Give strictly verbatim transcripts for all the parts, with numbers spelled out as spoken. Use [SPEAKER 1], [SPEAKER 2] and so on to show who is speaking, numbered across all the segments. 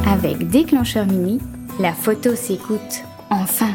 [SPEAKER 1] Avec Déclencheur Mini, la photo s'écoute, enfin.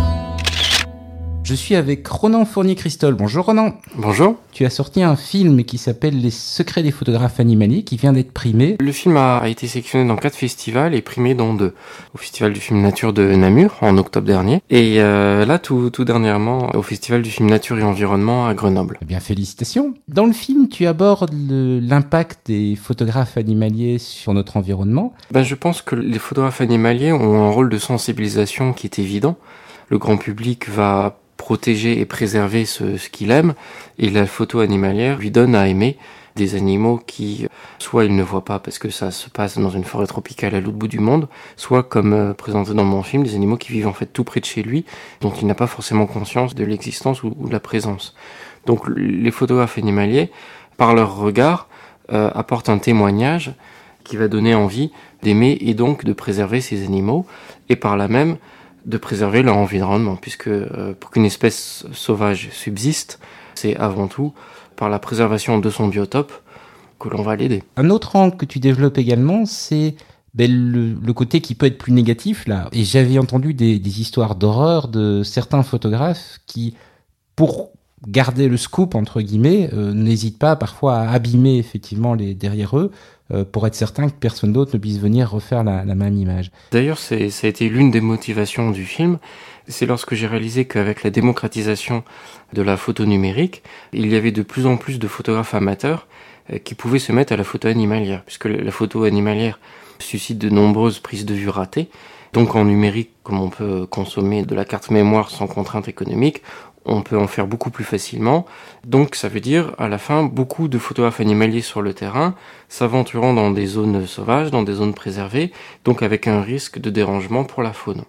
[SPEAKER 2] Je suis avec Ronan Fournier-Cristol. Bonjour Ronan.
[SPEAKER 3] Bonjour.
[SPEAKER 2] Tu as sorti un film qui s'appelle Les secrets des photographes animaliers, qui vient d'être primé.
[SPEAKER 3] Le film a, a été sélectionné dans quatre festivals et primé dans deux. Au Festival du film Nature de Namur, en octobre dernier. Et euh, là, tout, tout dernièrement, au Festival du film Nature et Environnement à Grenoble.
[SPEAKER 2] Eh bien, félicitations. Dans le film, tu abordes le, l'impact des photographes animaliers sur notre environnement.
[SPEAKER 3] Ben, je pense que les photographes animaliers ont un rôle de sensibilisation qui est évident. Le grand public va protéger et préserver ce, ce qu'il aime, et la photo animalière lui donne à aimer des animaux qui, soit il ne voit pas parce que ça se passe dans une forêt tropicale à l'autre bout du monde, soit comme euh, présenté dans mon film, des animaux qui vivent en fait tout près de chez lui, dont il n'a pas forcément conscience de l'existence ou, ou de la présence. Donc les photographes animaliers, par leur regard, euh, apportent un témoignage qui va donner envie d'aimer et donc de préserver ces animaux, et par là même de préserver leur environnement, puisque euh, pour qu'une espèce sauvage subsiste, c'est avant tout par la préservation de son biotope que l'on va l'aider.
[SPEAKER 2] Un autre angle que tu développes également, c'est ben, le, le côté qui peut être plus négatif, là. Et j'avais entendu des, des histoires d'horreur de certains photographes qui, pour garder le scoop, entre guillemets, euh, n'hésitent pas parfois à abîmer effectivement les derrière eux, euh, pour être certain que personne d'autre ne puisse venir refaire la, la même image.
[SPEAKER 3] D'ailleurs, c'est, ça a été l'une des motivations du film. C'est lorsque j'ai réalisé qu'avec la démocratisation de la photo numérique, il y avait de plus en plus de photographes amateurs euh, qui pouvaient se mettre à la photo animalière, puisque la photo animalière suscite de nombreuses prises de vue ratées. Donc en numérique, comme on peut consommer de la carte mémoire sans contrainte économique, on peut en faire beaucoup plus facilement. Donc ça veut dire, à la fin, beaucoup de photographes animaliers sur le terrain, s'aventurant dans des zones sauvages, dans des zones préservées, donc avec un risque de dérangement pour la faune.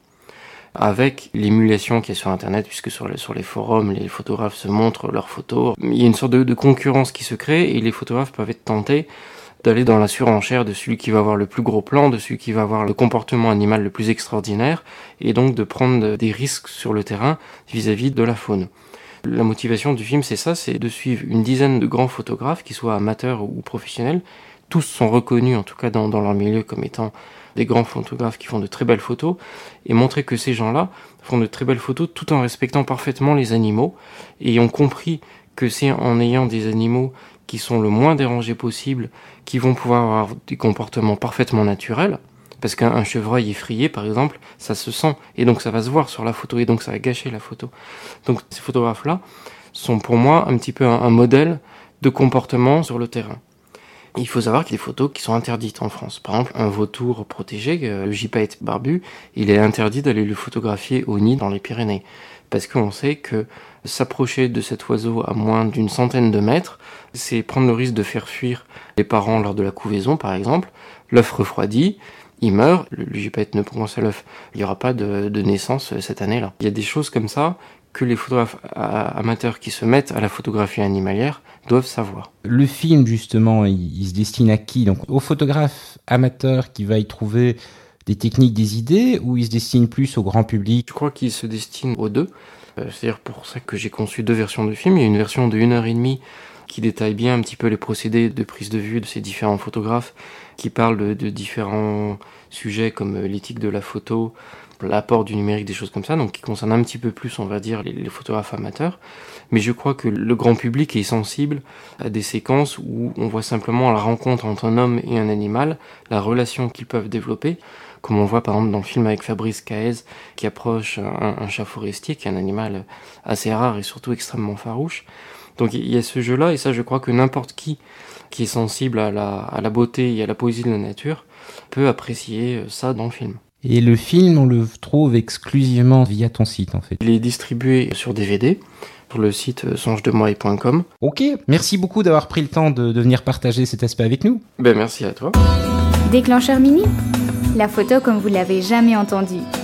[SPEAKER 3] Avec l'émulation qu'il y a sur Internet, puisque sur les, sur les forums, les photographes se montrent leurs photos, il y a une sorte de, de concurrence qui se crée, et les photographes peuvent être tentés d'aller dans la surenchère de celui qui va avoir le plus gros plan, de celui qui va avoir le comportement animal le plus extraordinaire, et donc de prendre des risques sur le terrain vis-à-vis de la faune. La motivation du film, c'est ça, c'est de suivre une dizaine de grands photographes, qu'ils soient amateurs ou professionnels. Tous sont reconnus, en tout cas dans, dans leur milieu, comme étant des grands photographes qui font de très belles photos, et montrer que ces gens-là font de très belles photos tout en respectant parfaitement les animaux, et ont compris que c'est en ayant des animaux qui sont le moins dérangés possible, qui vont pouvoir avoir des comportements parfaitement naturels, parce qu'un chevreuil effrayé, par exemple, ça se sent, et donc ça va se voir sur la photo, et donc ça va gâcher la photo. Donc ces photographes-là sont pour moi un petit peu un, un modèle de comportement sur le terrain. Il faut savoir qu'il y a des photos qui sont interdites en France. Par exemple, un vautour protégé, le gypaète barbu, il est interdit d'aller le photographier au nid dans les Pyrénées, parce qu'on sait que s'approcher de cet oiseau à moins d'une centaine de mètres, c'est prendre le risque de faire fuir les parents lors de la couvaison, par exemple. L'œuf refroidit, il meurt, le, le gypaète ne pond à l'œuf, il n'y aura pas de, de naissance cette année-là. Il y a des choses comme ça que les photographes amateurs qui se mettent à la photographie animalière doivent savoir.
[SPEAKER 2] Le film, justement, il, il se destine à qui ? Donc, aux photographes amateurs qui va y trouver des techniques, des idées, ou il se destine plus au grand public ?
[SPEAKER 3] Je crois qu'il se destine aux deux. Euh, c'est-à-dire pour ça que j'ai conçu deux versions de film. Il y a une version de une heure et demie qui détaille bien un petit peu les procédés de prise de vue de ces différents photographes, qui parlent de, de différents sujets comme l'éthique de la photo, l'apport du numérique, des choses comme ça, donc qui concernent un petit peu plus, on va dire, les, les photographes amateurs. Mais je crois que le grand public est sensible à des séquences où on voit simplement la rencontre entre un homme et un animal, la relation qu'ils peuvent développer, comme on voit par exemple dans le film avec Fabrice Caez qui approche un, un chat forestier, qui est un animal assez rare et surtout extrêmement farouche. Donc il y a ce jeu-là, et ça je crois que n'importe qui qui est sensible à la, à la beauté et à la poésie de la nature peut apprécier ça dans le film.
[SPEAKER 2] Et le film, on le trouve exclusivement via ton site, en fait.
[SPEAKER 3] Il est distribué sur D V D, sur le site songe de moi point com.
[SPEAKER 2] Ok, merci beaucoup d'avoir pris le temps de, de venir partager cet aspect avec nous.
[SPEAKER 3] Ben merci à toi.
[SPEAKER 1] Déclencheur Mini, la photo comme vous l'avez jamais entendue.